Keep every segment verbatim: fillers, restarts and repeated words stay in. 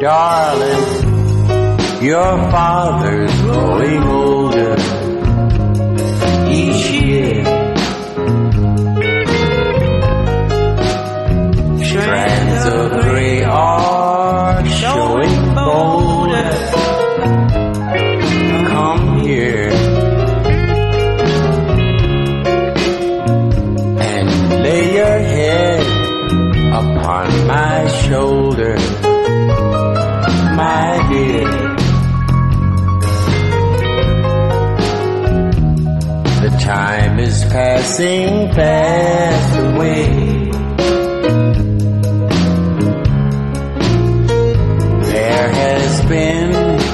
darling, your father's growing older each year. Strands of gray are showing bolder. Come here and lay your head upon my shoulder, my dear. The time is passing fast away. There has been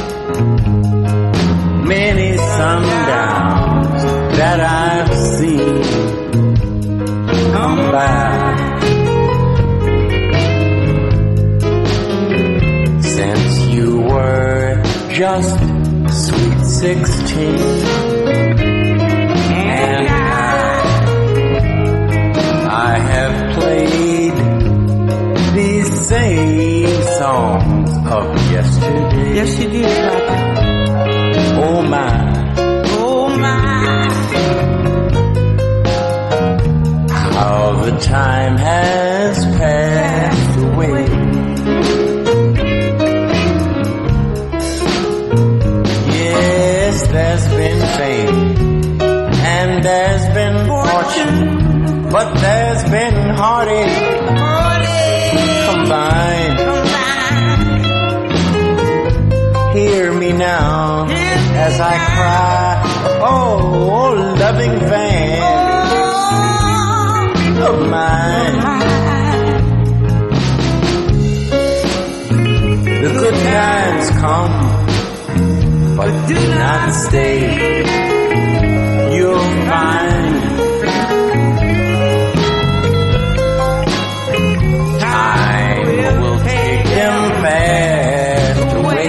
many sundowns that I've seen come by. Since you were just sweet sixteen, and I, I have played these same songs of yesterday. Yes, you did, Papa. Oh my, Oh my, how the time has passed away. Yes, there's been fame and there's been fortune, but there's been heartache combined. Hear me now as I cry, oh, loving fan of mine. The good times come, but do not stay. You'll find time will take them fast away.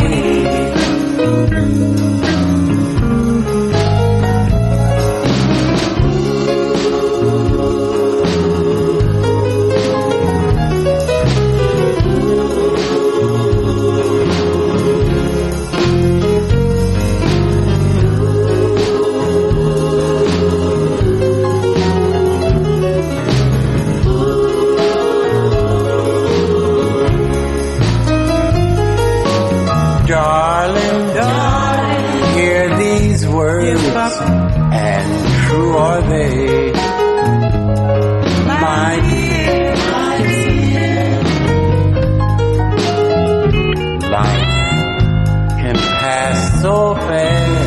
Darling, darling, hear these words, and true are they, my dear, my dear. Life can pass so fast.